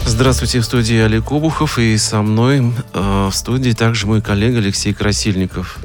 Здравствуйте, в студии Олег Обухов, и со мной в студии также мой коллега Алексей Красильников.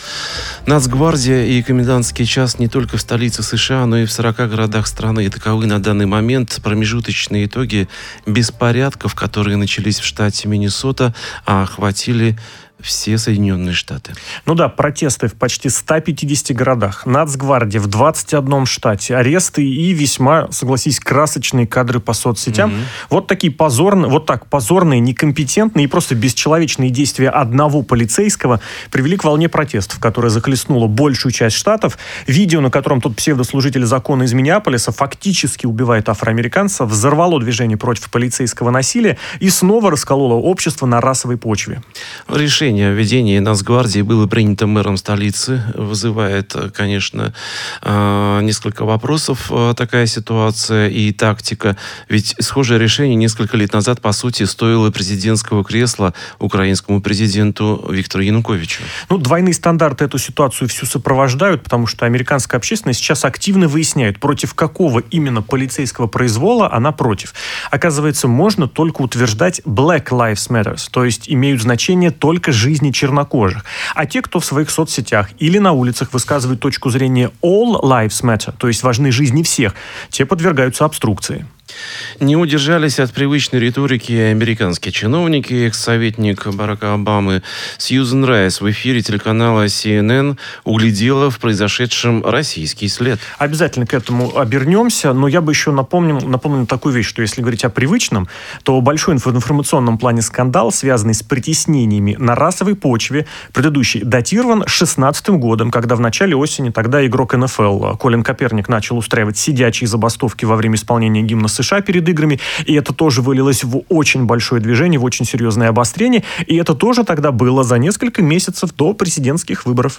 Нацгвардия и комендантский час не только в столице США, но и в 40 городах страны. И таковы на данный момент промежуточные итоги беспорядков, которые начались в штате Миннесота, а охватили все Соединенные Штаты. Ну да, протесты в почти 150 городах, Нацгвардия в 21 штате, аресты и весьма, согласись, красочные кадры по соцсетям. Вот такие позорные, некомпетентные и просто бесчеловечные действия одного полицейского привели к волне протестов, которая захлестнула большую часть штатов. Видео, на котором тот псевдослужитель закона из Миннеаполиса фактически убивает афроамериканца, взорвало движение против полицейского насилия и снова раскололо общество на расовой почве. Решение о введении Нацгвардии было принято мэром столицы. Вызывает, конечно, несколько вопросов такая ситуация и тактика. Ведь схожее решение несколько лет назад, по сути, стоило президентского кресла украинскому президенту Виктору Януковичу. Двойные стандарты эту ситуацию всю сопровождают, потому что американская общественность сейчас активно выясняет, против какого именно полицейского произвола она против. Оказывается, можно только утверждать Black Lives Matter, то есть имеют значение только жизни чернокожих. А те, кто в своих соцсетях или на улицах высказывают точку зрения All Lives Matter, то есть важны жизни всех, те подвергаются обструкции. Не удержались от привычной риторики американские чиновники. Экс-советник Барака Обамы Сьюзен Райс в эфире телеканала CNN углядела в произошедшем российский след. Обязательно к этому обернемся, но я бы еще напомнил такую вещь, что если говорить о привычном, то большой в информационном плане скандал, связанный с притеснениями на расовой почве, предыдущий, датирован 2016 годом, когда в начале осени тогда игрок НФЛ Колин Каэперник начал устраивать сидячие забастовки во время исполнения гимна США перед играми, и это тоже вылилось в очень большое движение, в очень серьезное обострение, и это тоже тогда было за несколько месяцев до президентских выборов.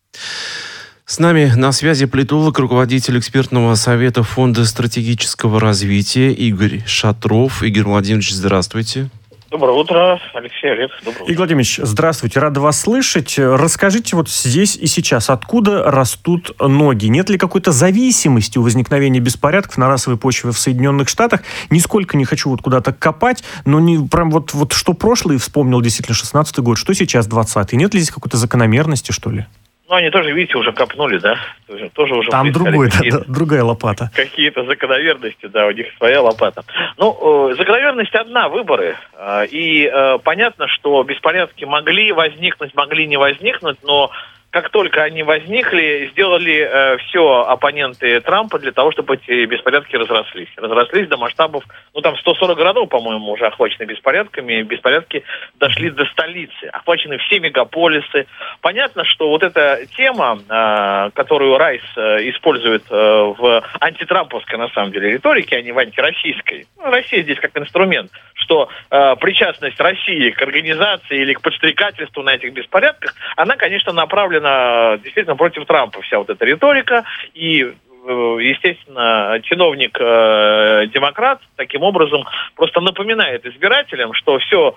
С нами на связи политолог, руководитель экспертного совета Фонда стратегического развития Игорь Шатров. Игорь Владимирович, здравствуйте. Доброе утро, Алексей, Олег. Доброе утро. Игорь Владимирович, здравствуйте, рада вас слышать. Расскажите вот здесь и сейчас, откуда растут ноги? Нет ли какой-то зависимости у возникновения беспорядков на расовой почве в Соединенных Штатах? Нисколько не хочу вот куда-то копать, но не прям вот что прошлое вспомнил действительно 16-й год, что сейчас 20-й. Нет ли здесь какой-то закономерности, что ли? Они тоже, видите, уже копнули, да? Тоже уже там другая лопата. Какие-то закономерности, да, у них своя лопата. Закономерность одна, выборы. И понятно, что беспорядки могли возникнуть, могли не возникнуть, но как только они возникли, сделали все оппоненты Трампа для того, чтобы эти беспорядки разрослись. Разрослись до масштабов, 140 городов, по-моему, уже охвачены беспорядками. Беспорядки дошли до столицы. Охвачены все мегаполисы. Понятно, что вот эта тема, которую Райс использует в антитрамповской, на самом деле, риторике, а не в антироссийской. Россия здесь как инструмент, что причастность России к организации или к подстрекательству на этих беспорядках, она, конечно, направлена действительно против Трампа, вся вот эта риторика, и естественно, чиновник-демократ таким образом просто напоминает избирателям, что все,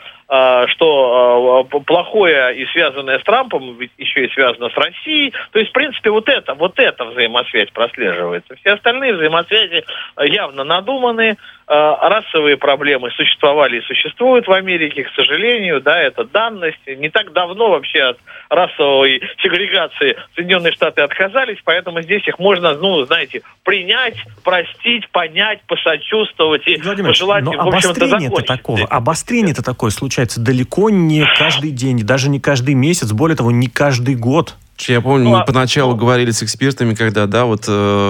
что плохое и связанное с Трампом, ведь еще и связано с Россией. То есть, в принципе, вот эта взаимосвязь прослеживается. Все остальные взаимосвязи явно надуманы. Расовые проблемы существовали и существуют в Америке, к сожалению, да, это данность. Не так давно вообще от расовой сегрегации Соединенные Штаты отказались, поэтому здесь их можно, принять, простить, понять, посочувствовать и пожелать им, в общем-то, закончить. Обострение-то такое случается далеко не каждый день, даже не каждый месяц, более того, не каждый год. Я помню, мы поначалу говорили с экспертами, когда, вот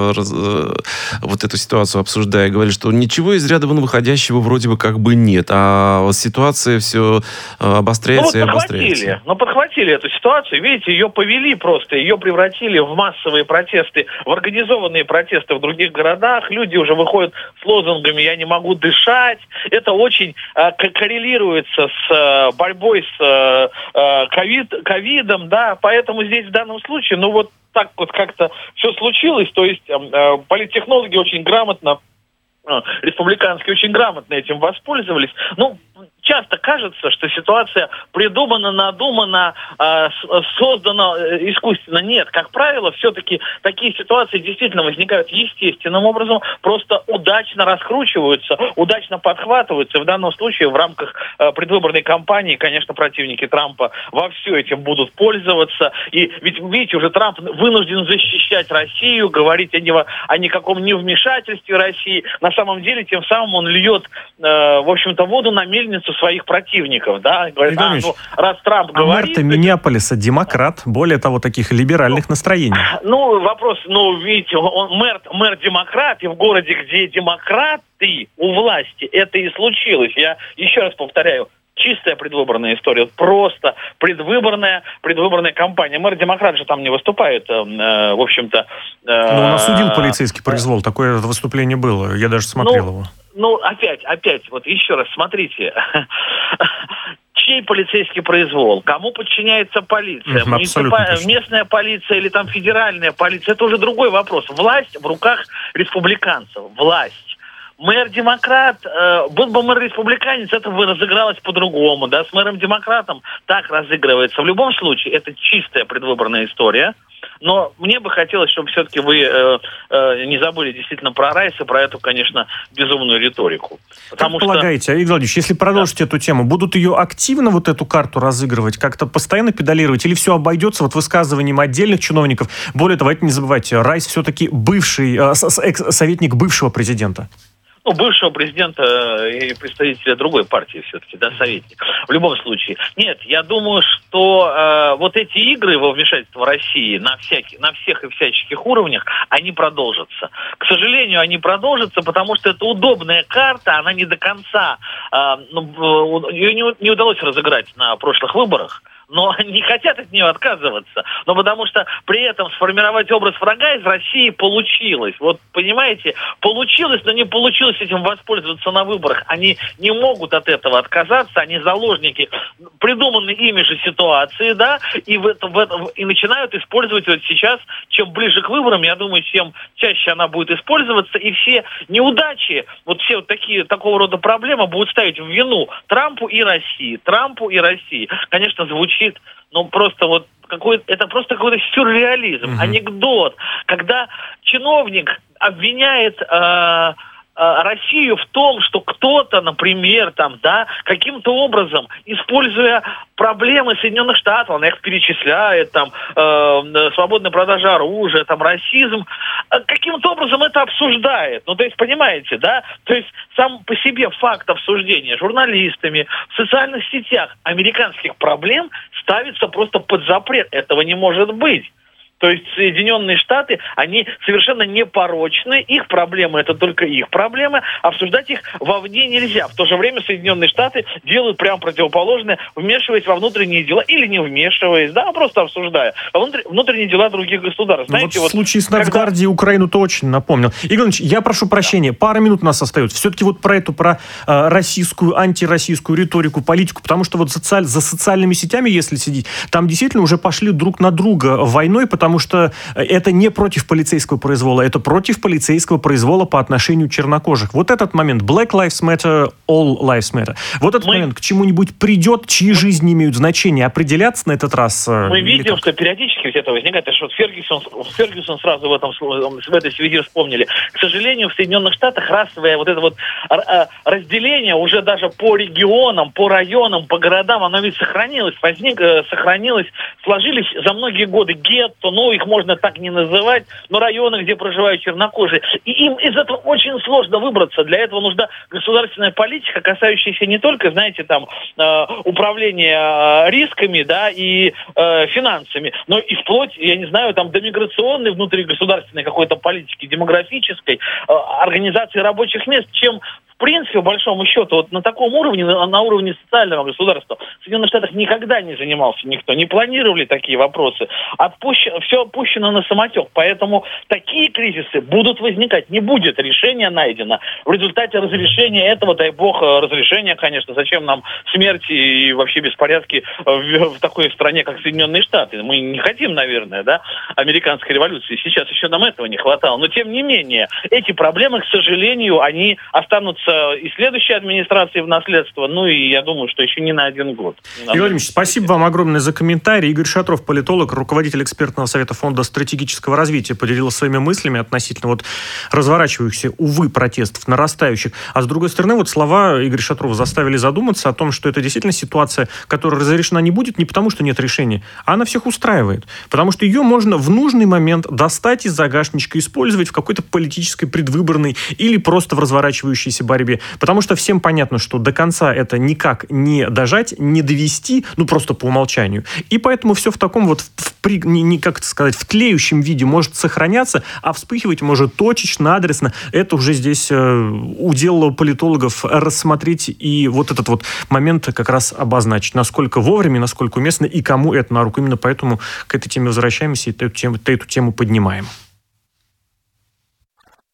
эту ситуацию обсуждая, говорили, что ничего из ряда вон выходящего вроде бы как бы нет, а вот ситуация все обостряется и обостряется. Подхватили эту ситуацию, видите, ее повели просто, ее превратили в массовые протесты, в организованные протесты в других городах, люди уже выходят с лозунгами «я не могу дышать», это очень коррелируется с борьбой с ковидом, да, поэтому здесь в данном случае, так вот как-то все случилось, то есть политтехнологи очень грамотно, республиканские очень грамотно этим воспользовались. часто кажется, что ситуация придумана, надумана, создана искусственно. Нет, как правило, все-таки такие ситуации действительно возникают естественным образом, просто удачно раскручиваются, удачно подхватываются. В данном случае в рамках предвыборной кампании, конечно, противники Трампа во все этим будут пользоваться. И ведь, видите, уже Трамп вынужден защищать Россию, говорить о никаком невмешательстве России. На самом деле, тем самым он льет, в общем-то, воду на мельницу своих противников. Да? Говорит, раз Трамп говорит... Мэр Миннеаполиса демократ, более того, таких либеральных настроений. Вопрос, видите, он мэр демократ, и в городе, где демократы у власти, это и случилось. Я еще раз повторяю, чистая предвыборная история, просто предвыборная кампания. Мэр-демократ же там не выступает, в общем-то. Он осудил полицейский произвол, такое выступление было, я даже смотрел его. Опять, вот еще раз, смотрите. Чей полицейский произвол? Кому подчиняется полиция? Местная полиция или там федеральная полиция? Это уже другой вопрос. Власть в руках республиканцев. Власть. Мэр-демократ, был бы мэр-республиканец, это бы разыгралось по-другому, да, с мэром-демократом так разыгрывается. В любом случае, это чистая предвыборная история, но мне бы хотелось, чтобы все-таки вы не забыли действительно про Райс и про эту, конечно, безумную риторику. Как полагаете, Игорь Владимирович, если продолжить эту тему, будут ее активно вот эту карту разыгрывать, как-то постоянно педалировать, или все обойдется вот высказыванием отдельных чиновников? Более того, не забывайте, Райс все-таки бывший, советник бывшего президента. Бывшего президента и представителя другой партии все-таки, да, советник. В любом случае. Нет, я думаю, что вот эти игры во вмешательство России на всех и всяческих уровнях, они продолжатся. К сожалению, они продолжатся, потому что это удобная карта, она не до конца, ее не удалось разыграть на прошлых выборах. Но не хотят от нее отказываться. Но потому что при этом сформировать образ врага из России получилось. Вот, понимаете, получилось, но не получилось этим воспользоваться на выборах. Они не могут от этого отказаться, они заложники придуманной ими же ситуации, да, и начинают использовать вот сейчас, чем ближе к выборам, я думаю, чем чаще она будет использоваться, и все неудачи, вот все вот такого рода проблемы будут ставить в вину Трампу и России. Конечно, звучит, это просто какой-то сюрреализм, анекдот, когда чиновник обвиняет Россию в том, что кто-то, например, каким-то образом, используя проблемы Соединенных Штатов, она их перечисляет, свободная продажа оружия, расизм, каким-то образом это обсуждает. То есть, понимаете, да? То есть, сам по себе факт обсуждения журналистами в социальных сетях американских проблем ставится просто под запрет. Этого не может быть. То есть Соединенные Штаты, они совершенно непорочны, их проблемы – это только их проблемы, обсуждать их вовне нельзя. В то же время Соединенные Штаты делают прямо противоположное, вмешиваясь во внутренние дела или не вмешиваясь, да, просто обсуждая внутренние дела других государств. Знаете, в случае с Нацгвардией Украину-то очень напомнил. Игорь Иванович, я прошу прощения, пара минут у нас остается. Все-таки вот про российскую, антироссийскую риторику, политику, потому что вот за социальными сетями, если сидеть, там действительно уже пошли друг на друга войной, потому что это не против полицейского произвола, это против полицейского произвола по отношению к чернокожих. Вот этот момент, Black Lives Matter, All Lives Matter, вот этот момент к чему-нибудь придет, чьи жизни имеют значение, определяться на этот раз? Мы видим, что периодически это возникает, это что Фергюсон сразу в этой связи вспомнили. К сожалению, в Соединенных Штатах расовое вот это вот разделение уже даже по регионам, по районам, по городам, оно ведь сохранилось, сложились за многие годы гетто, их можно так не называть, но районы, где проживают чернокожие. И им из этого очень сложно выбраться. Для этого нужна государственная политика, касающаяся не только, знаете, управления рисками, да, и финансами, но и вплоть, я не знаю, до миграционной, внутригосударственной какой-то политики, демографической, организации рабочих мест, чем в принципе, по большому счету, вот на таком уровне, на уровне социального государства, в Соединенных Штатах никогда не занимался никто, не планировали такие вопросы. Все опущено на самотек. Поэтому такие кризисы будут возникать. Не будет решения найдено. В результате разрешения этого, дай бог, разрешения, конечно, зачем нам смерть и вообще беспорядки в такой стране, как Соединенные Штаты. Мы не хотим, наверное, да, американской революции. Сейчас еще нам этого не хватало. Но, тем не менее, эти проблемы, к сожалению, они останутся это и следующей администрации в наследство, ну и я думаю, что еще не на один год. Игорь Владимирович, спасибо вам огромное за комментарий. Игорь Шатров, политолог, руководитель экспертного совета Фонда стратегического развития, поделился своими мыслями относительно вот разворачивающихся, увы, протестов, нарастающих. А с другой стороны, вот слова Игоря Шатрова заставили задуматься о том, что это действительно ситуация, которая разрешена не будет не потому, что нет решения, а она всех устраивает. Потому что ее можно в нужный момент достать из загашничка, использовать в какой-то политической, предвыборной или просто в разворачивающейся борьбе. Потому что всем понятно, что до конца это никак не дожать, не довести, ну просто по умолчанию. И поэтому все в таком вот, как это сказать, в тлеющем виде может сохраняться, а вспыхивать может точечно, адресно. Это уже здесь удел политологов рассмотреть и вот этот вот момент как раз обозначить, насколько вовремя, насколько уместно и кому это на руку. Именно поэтому к этой теме возвращаемся и эту тему поднимаем.